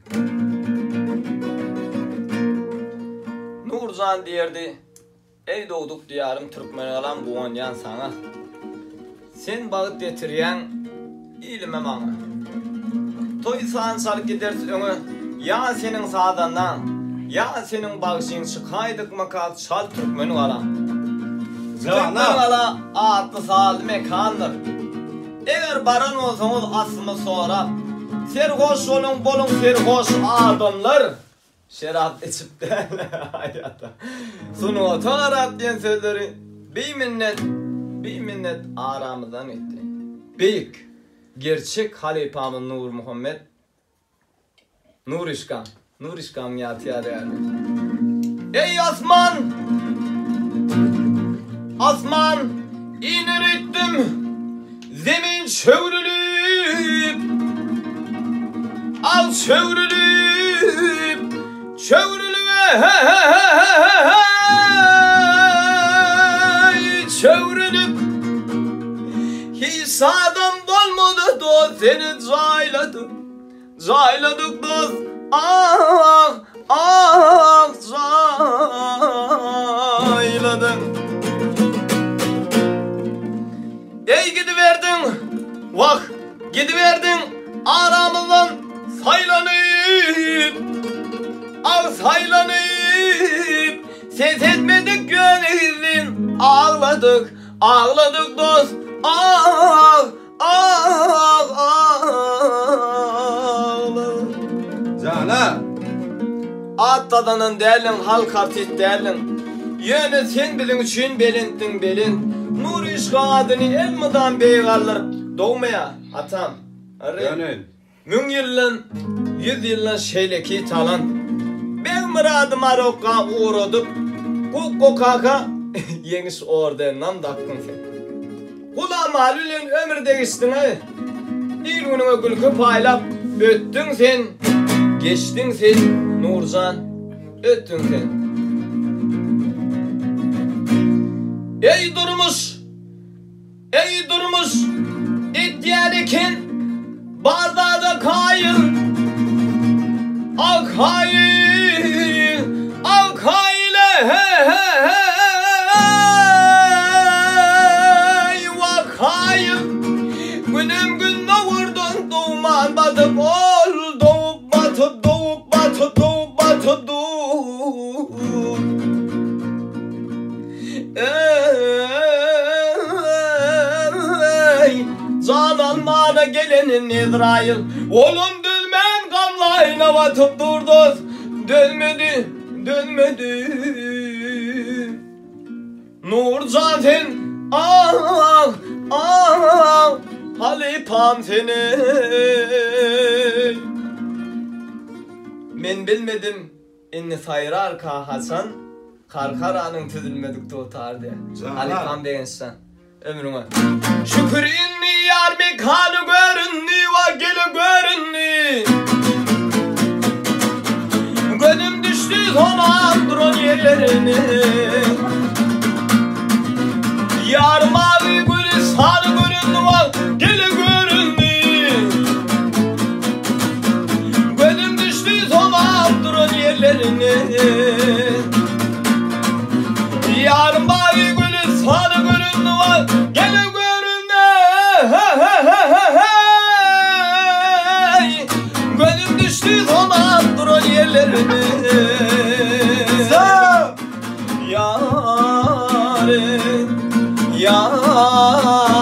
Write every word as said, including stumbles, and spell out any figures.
Nurcan derdi, ey doğduk diyarım Türkmen olan bu onyan sana. Sen bağıt getiriyen ilme bana. Toy sansar gidersin öňe, ya senin sağdandan, ya senin bağışın çıkaydık makat şal Türkmen olan. Türkmen ala atlı sağlı mekandır. Eğer baran olsanız asımı sonra, serhoş olun bolun serhoş adamlar. Şerap içip de hayata. Sunu tonarat diyen sözleri bir minnet, bir minnet aramızdan etti. Büyük, gerçek halifamın Nur Muhammed, Nur İşkam, Nur İşkam yatıya değerli. Ey asman, asman iner ettim, zemin çövrülüp, al çövrülüp, çövrülüp, çövrülüp, hiç adam dolmadı da seni cayladım, cayladık dost, ah, ah, cayladım. Ey gidiverdin, vah gidiverdin aramızdan saylanıp, ah saylanıp, ses etmedik gönlün, ağladık, ağladık dost, ah, ah, ağladık. Cana! At tadanın derlin, halk artist derlin, yöne sen bilin üçün belinttin belin. Nur İşka adını elmadan beygarlar doğmaya atam. Gönül. Mün yıllın, yüz yıllın şeyleki talan. Ben mıradım arokka uğradıp, kukko kaka yenis ordenam daktın sen. Kula malülün ömür değiştin he. Bir gününe gülkü paylap öttün sen. Geçtin sen Nurcan, öttün sen. Ey durmuş, ey durmuş, ihtiyarken bardağda kayın, ak hayın, ak hayle, hey, hey, hey, vak hayın, günüm gün doğurdun, doğman batıp ol, doğup batıp, doğup batıp, doğup batıp, doğup. Canan bana gelenin İsrail, oğlum dönmen gamlayına batıp durduz, dönmedi, dönmedi. Nurcan sen, ah, ah, halifam seni. Men bilmedim, inni sayrar ka Hasan, karkaranın tüzülmedik tutar diye. Halifam degensen, ömrüme. Şükür inni yar mekanı görünni, va gele görünni. Gönlüm düştü zaman duran yerlerini. Yar mavi gülü sarı görünni, va gele görünni. Gönlüm düştü zaman duran yerlerini. Yar mavi gülü sarı görünni, va gele görünni. Gönlüm düştü zaman duran yerlerine. Yarim, yarim.